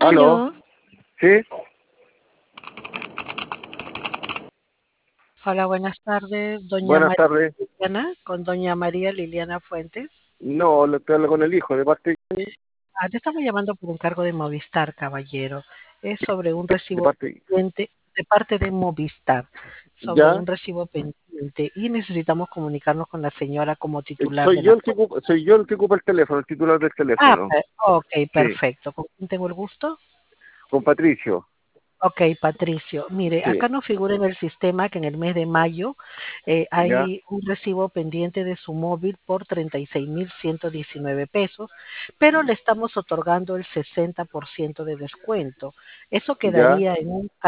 ¿Aló? Aló. ¿Sí? Hola, buenas tardes, doña Buenas María tardes. Liliana, con doña María Liliana Fuentes. No, te hablo con el hijo, ¿de parte, Te estamos llamando por un cargo de Movistar, caballero. Es sobre un de recibo parte? pendiente de parte de Movistar, sobre ¿Ya? un recibo pendiente y necesitamos comunicarnos con la señora como titular de Soy la yo el que cuenta. ocupa, soy yo el que ocupa el teléfono, el titular del teléfono. Ok, Sí, perfecto. ¿Con quién tengo el gusto? con Patricio. Ok, Patricio. Mire, Sí, acá nos figura en el sistema que en el mes de mayo ¿ya? hay un recibo pendiente de su móvil por 36.119 pesos, pero le estamos otorgando el 60% de descuento. Eso ¿Ya? quedaría en un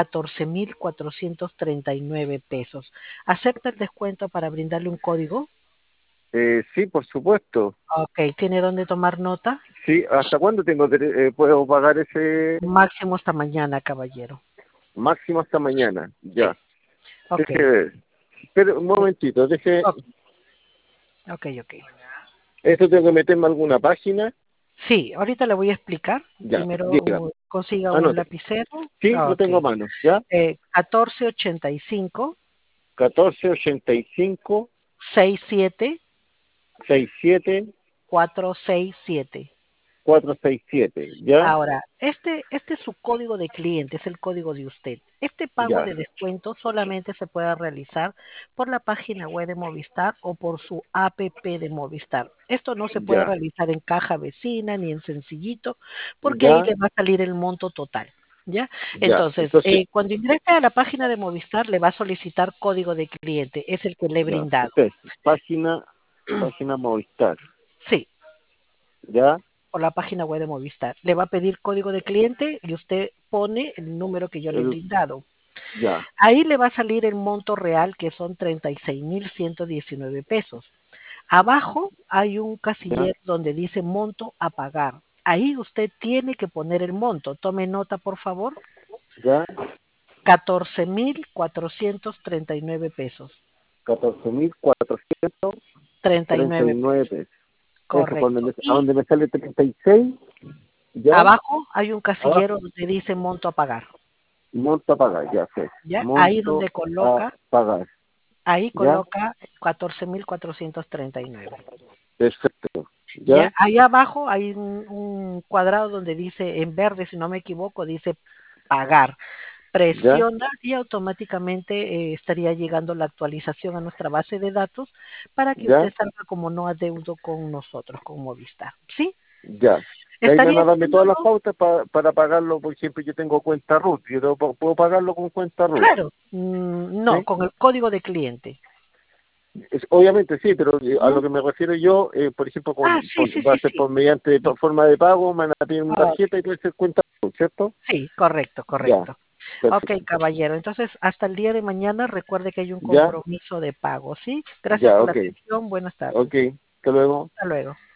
14.439 pesos. ¿Acepta el descuento para brindarle un código? Sí, por supuesto. Ok, ¿tiene dónde tomar nota? Sí, ¿hasta cuándo puedo pagar ese Máximo hasta mañana, caballero. máximo hasta mañana? Sí, Ya. ok. Deje ver. Pero un momentito, Ok, ok. Ok. ¿esto tengo que meterme a alguna página? Sí, ahorita le voy a explicar. Ya, Primero diga, consiga un anote. lapicero. Sí, lo Ok. tengo a mano, ¿ya? 1485 1485 67 67 467. 467, ¿ya? Ahora, este es su código de cliente, es el código de usted. Este pago Ya, de descuento solamente se puede realizar por la página web de Movistar o por su APP de Movistar. Esto no se puede ya, realizar en caja vecina ni en sencillito, porque ahí ya, le va a salir el monto total. ¿Ya? ya. Entonces, Entonces, cuando ingrese a la página de Movistar, le va a solicitar código de cliente, es el que le he ya, brindado. usted, página Movistar, Sí, ¿ya? por la página web de Movistar. Le va a pedir código de cliente y usted pone el número que yo le he El, brindado. ya, Ahí le va a salir el monto real, que son 36.119 pesos. Abajo hay un ya, casillero donde dice monto a pagar. Ahí usted tiene que poner el monto. Tome nota, por favor. ya, 14.439 pesos. 39 14.439 pesos. pesos. Eso, Correcto. a Y donde me sale 36, ya, abajo hay un abajo, casillero donde dice monto a pagar. monto a pagar, ya sé, ¿Ya? monto a pagar, Ahí ¿ya? coloca 14.439. Perfecto, Ya, ¿ya? ahí abajo hay un cuadrado donde dice, en verde, si no me equivoco, dice pagar. ¿Ya? Presiona y automáticamente estaría llegando la actualización a nuestra base de datos para que usted ¿Ya? salga como no adeudo con nosotros, con Movistar. ¿Sí? Ya. Y ahí van ¿Estaría a darme todas las haciéndolo? pautas para pagarlo. Por ejemplo, yo tengo cuenta RUT. Puedo pagarlo con cuenta RUT. Claro. No, ¿Sí? con el código de cliente. Obviamente sí, pero a lo ¿Mm? que me refiero yo, por ejemplo, Sí, sí, va sí, a ser sí. por mediante Sí, forma de pago, me van a pedir una ok. tarjeta y puede ser cuenta RUT, ¿cierto? Sí, correcto, Ya, correcto. Ok, perfecto. caballero. Entonces, hasta el día de mañana recuerde que hay un Ya, compromiso de pago, ¿sí? Gracias ya, por la ok. atención. Buenas tardes. Ok. Hasta luego. Hasta luego.